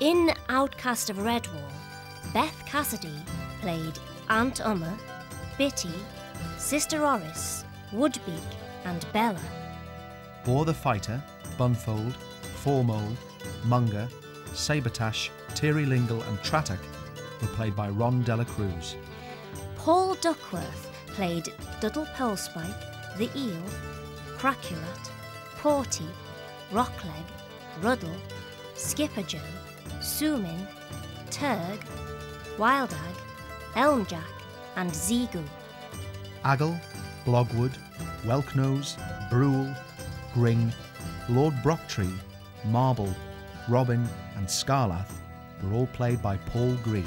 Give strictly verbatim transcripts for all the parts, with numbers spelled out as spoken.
In Outcast of Redwall, Beth Cassidy played Aunt Umma, Bitty, Sister Oris, Woodbeak and Bella. Boar the Fighter, Bunfold, Fourmole, Munger, Sabertash, Tirrylingle and Trattock were played by Ron Dela Cruz. Paul Duckworth played Duddle Polespike, the Eel, Craculet, Porty, Rockleg, Ruddle, Skipper Joe, Sumin, Turg, Wildag, Elmjack and Zeegu. Aggle, Blogwood, Whelknose, Brule, Gring, Lord Brocktree, Marble, Robin and Scarlath were all played by Paul Green.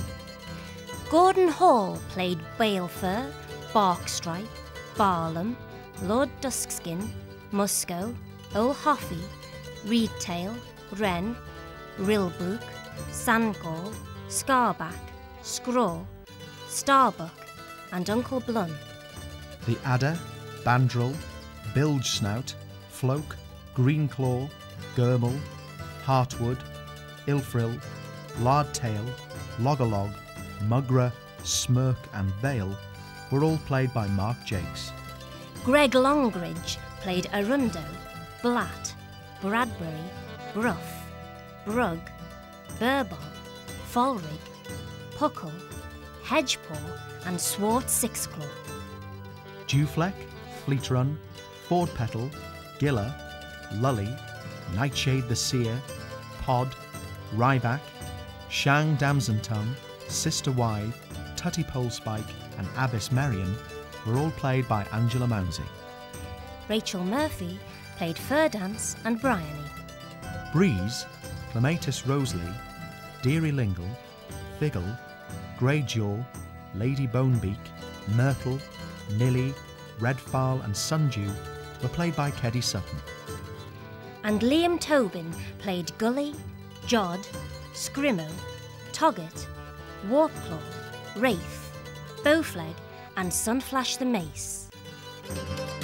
Gordon Hall played Balefur, Barkstripe, Barlam, Lord Duskskin, Musco, Olhoffy, Reedtail, Wren, Rilbook, Sandgall, Scarback, Scraw, Starbuck and Uncle Blun. The Adder, Bandrel, Bilge Snout, Floke, Greenclaw, Gurmel, Heartwood, Ilfril, Lardtail, Logalog, Mugra, Smirk and Vale were all played by Mark Jakes. Greg Longridge played Arundo, Blatt, Bradbury, Bruff, Brug, Burbog, Folrig, Puckle, Hedgepaw and Swart Sixclaw. Dewfleck, Fleetrun, Fordpetal, Giller, Lully, Nightshade the Seer, Pod, Ryback, Shang Damson-Tongue, Sister Withe, Tutty Polespike and Abbess Merriam were all played by Angela Mounsey. Rachel Murphy played Furdance and Bryony. Breeze, Clematis Rosalie, Deary Lingle, Figgle, Greyjaw, Lady Bonebeak, Myrtle, Nilly, Redfall and Sundew were played by Keddy Sutton. And Liam Tobin played Gully, Jod, Scrimmo, Toggett, Warpclaw, Wraith, Bowfleg and Sunflash the Mace.